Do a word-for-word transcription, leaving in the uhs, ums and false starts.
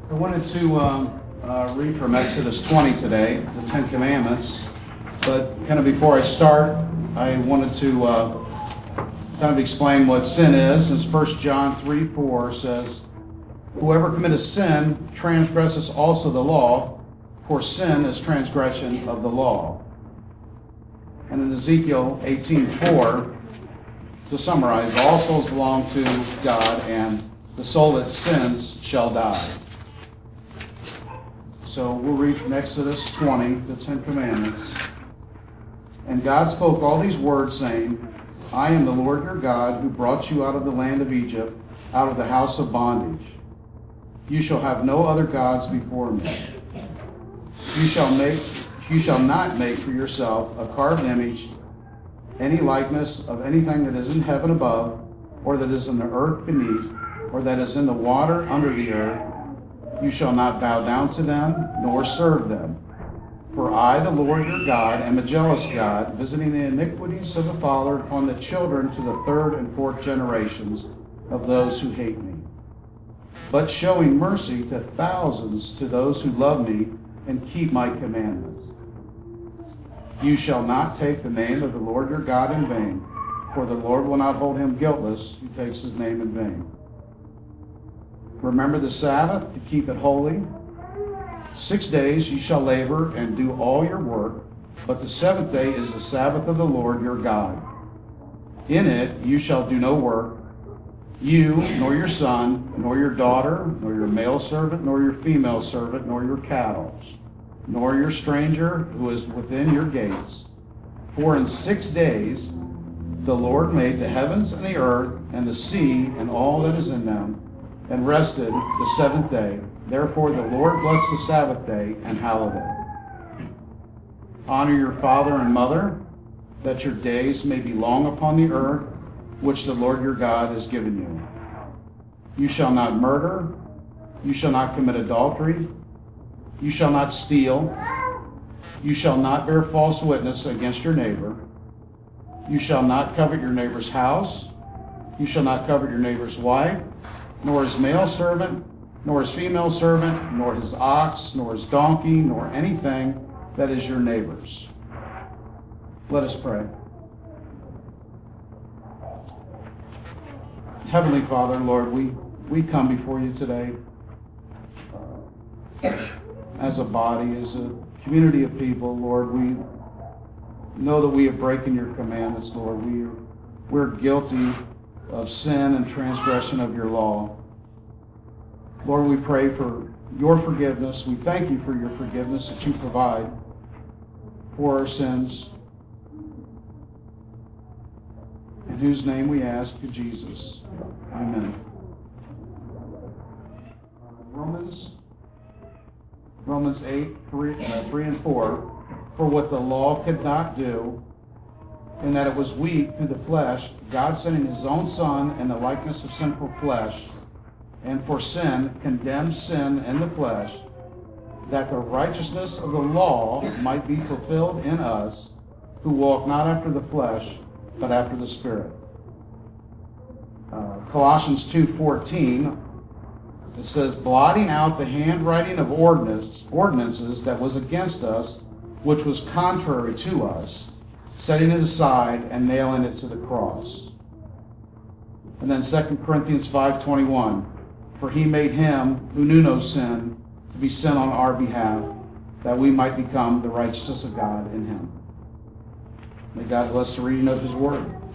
I wanted to um, uh, read from Exodus twenty today, the Ten Commandments. But kind of before I start, I wanted to uh, kind of explain what sin is. Since First John three four says, "Whoever committeth sin transgresses also the law, for sin is transgression of the law." And in Ezekiel eighteen four, to summarize, all souls belong to God, and the soul that sins shall die. So we'll read from Exodus twenty, the Ten Commandments. "And God spoke all these words, saying, I am the Lord your God, who brought you out of the land of Egypt, out of the house of bondage. You shall have no other gods before me. You shall make, you shall not make for yourself a carved image, any likeness of anything that is in heaven above, or that is in the earth beneath, or that is in the water under the earth. You shall not bow down to them, nor serve them. For I, the Lord your God, am a jealous God, visiting the iniquities of the father upon the children to the third and fourth generations of those who hate me, but showing mercy to thousands to those who love me and keep my commandments. You shall not take the name of the Lord your God in vain, for the Lord will not hold him guiltless who takes his name in vain. Remember the Sabbath to keep it holy. Six days you shall labor and do all your work, but the seventh day is the Sabbath of the Lord your God. In it you shall do no work, you, nor your son, nor your daughter, nor your male servant, nor your female servant, nor your cattle, nor your stranger who is within your gates. For in six days the Lord made the heavens and the earth and the sea and all that is in them, and rested the seventh day. Therefore the Lord blessed the Sabbath day and hallowed it. Honor your father and mother, that your days may be long upon the earth, which the Lord your God has given you. You shall not murder. You shall not commit adultery. You shall not steal. You shall not bear false witness against your neighbor. You shall not covet your neighbor's house. You shall not covet your neighbor's wife, nor his male servant, nor his female servant, nor his ox, nor his donkey, nor anything that is your neighbor's." Let us pray. Heavenly Father, Lord, we, we come before you today uh, as a body, as a community of people. Lord, we know that we have broken your commandments, Lord. We, we're guilty of sin and transgression of your law. Lord, we pray for your forgiveness. We thank you for your forgiveness that you provide for our sins. In whose name we ask you, Jesus. Amen. Romans, Romans eight, three, uh, three and four. "For what the law could not do, in that it was weak through the flesh, God sending his own Son in the likeness of sinful flesh, and for sin condemned sin in the flesh, that the righteousness of the law might be fulfilled in us, who walk not after the flesh, but after the Spirit." Uh, Colossians two fourteen, it says, "Blotting out the handwriting of ordinance, ordinances that was against us, which was contrary to us, setting it aside and nailing it to the cross." And then Second Corinthians five twenty-one, "For he made him who knew no sin to be sin on our behalf, that we might become the righteousness of God in him." May God bless the reading of his word.